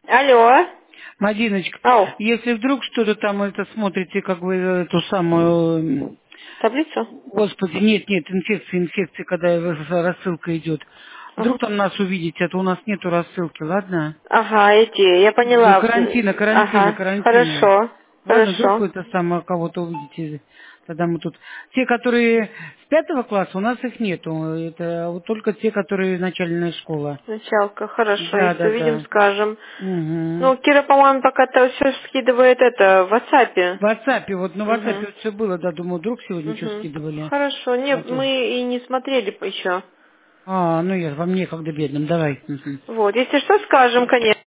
Алло. Мадиночка, Ау. если вдруг что-то там это смотрите, как вы эту самую... Таблицу? Господи, нет, инфекция, когда рассылка идет. Ага. Вдруг там нас увидите, а то у нас нету рассылки, ладно? Ага, эти, я поняла. Ага, Карантина. хорошо, Ладно, вдруг хорошо. какой-то самое кого-то увидите, тогда мы тут... Те, которые с 5 класса, у нас их нету. Это вот только те, которые начальная школа. Началка, хорошо, Да, если да, увидим, да. скажем. Угу. Ну, Кира, по-моему, пока-то все скидывает это в WhatsApp. В WhatsApp, вот на WhatsApp Угу. вот все было, да, думаю, вдруг сегодня что Угу. скидывали. Хорошо. А, Нет, мы и не смотрели еще. ну я вам некогда бедным, давай. Мгм. Вот, если что, скажем, конечно.